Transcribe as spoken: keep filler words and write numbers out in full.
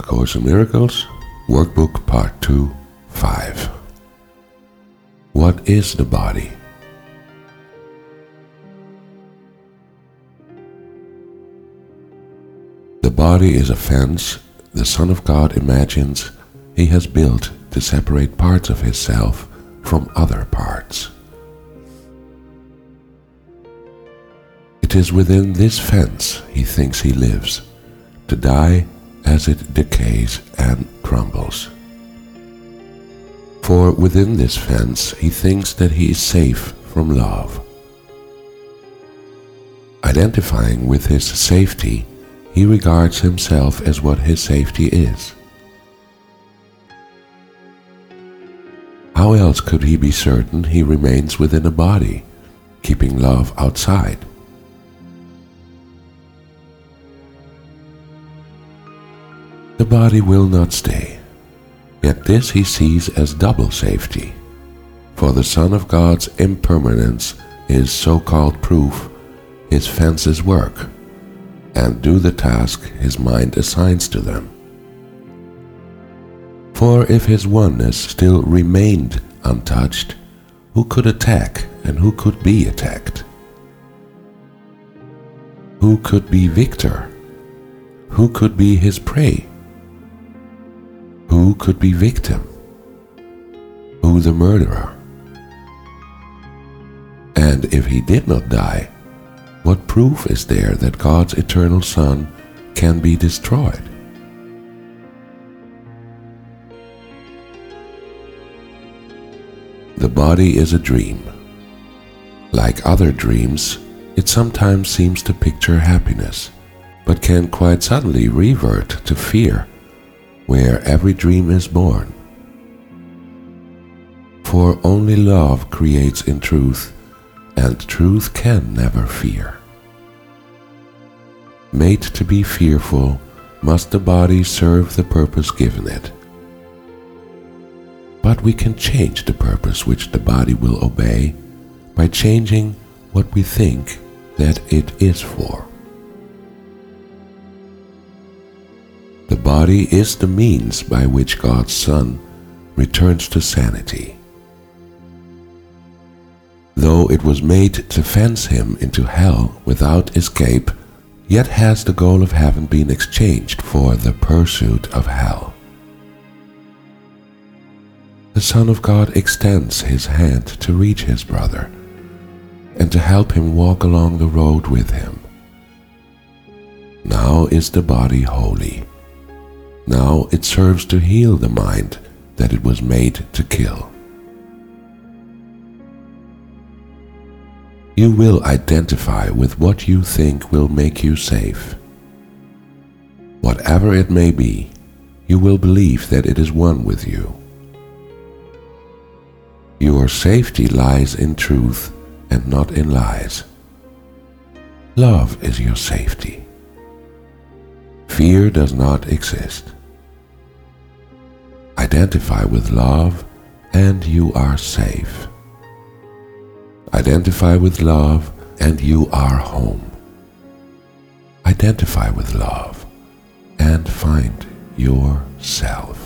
A Course in Miracles, Workbook Part two, five. What is the body? The body is a fence the Son of God imagines he has built to separate parts of himself from other parts. It is within this fence he thinks he lives, to die as it decays and crumbles. For within this fence he thinks that he is safe from love. Identifying with his safety, he regards himself as what his safety is. How else could he be certain he remains within a body, keeping love outside? The body will not stay, yet this he sees as double safety, for the Son of God's impermanence is so-called proof his fences work and do the task his mind assigns to them. For if his oneness still remained untouched, who could attack and who could be attacked? Who could be victor? Who could be his prey? Who could be victim? Who the murderer? And if he did not die, what proof is there that God's eternal Son can be destroyed? The body is a dream. Like other dreams, it sometimes seems to picture happiness, but can quite suddenly revert to fear, where every dream is born. For only love creates in truth, and truth can never fear. Made to be fearful, must the body serve the purpose given it. But we can change the purpose which the body will obey by changing what we think that it is for. The body is the means by which God's Son returns to sanity. Though it was made to fence him into hell without escape, yet has the goal of heaven been exchanged for the pursuit of hell. The Son of God extends his hand to reach his brother and to help him walk along the road with him. Now is the body holy. Now it serves to heal the mind that it was made to kill. You will identify with what you think will make you safe. Whatever it may be, you will believe that it is one with you. Your safety lies in truth and not in lies. Love is your safety. Fear does not exist. Identify with love and you are safe. Identify with love and you are home. Identify with love and find yourself.